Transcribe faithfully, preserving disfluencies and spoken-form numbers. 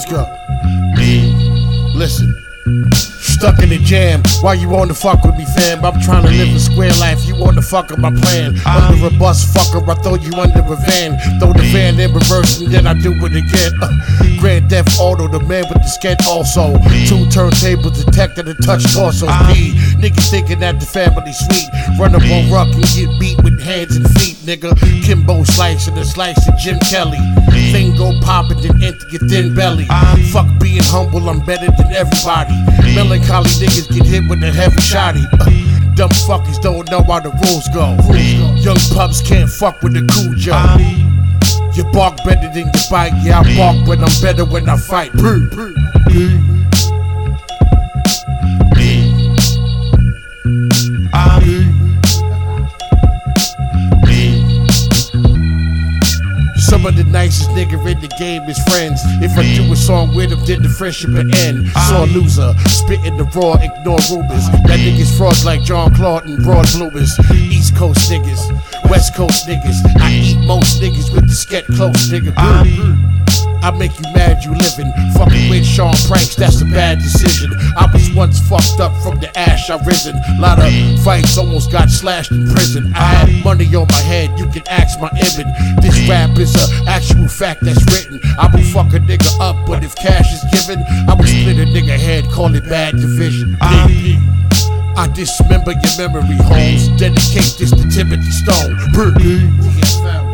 let's go. Listen. Stuck in the jam, why you wanna fuck with me, fam? I'm trying to live a square life, you wanna fuck up my plan. Under a bus, fucker, I throw you under a van. Throw the van in reverse and then I do it again. uh, Grand Theft Auto, the man with the sketch also. Two turntables detected and touch torso. P, niggas thinking that the family sweet. Run up on Ruck and get beat with hands and feet, nigga. Kimbo slicing and slicing Jim Kelly. Thing go poppin' then enter your thin belly. Fuck being humble, I'm better than everybody. Melancholy niggas get hit with a heavy shotty. Uh, dumb fuckers don't know how the rules go. Young pups can't fuck with the cool Joe. You bark better than you bite. Yeah, I bark when I'm better when I fight. Some of the nicest nigga in the game is friends. If I do a song with him, then the friendship will end. Sore loser, spitting the raw, ignore rumors. That niggas frauds like John Claude and broad bloomers. East Coast niggas, West Coast niggas. I eat most niggas with the sket close, nigga. I make you mad you living. Fucking with Sean Pranks, that's a bad decision. I was once fucked up from the ash I risen. Lot of fights, almost got slashed in prison. I had money on my head, you can ask my Ibn. This rap is a actual fact that's written. I will fuck a nigga up, but if cash is given, I will split a nigga head, call it bad division. I dismember your memory, homes. Dedicate this to Timothy Stone.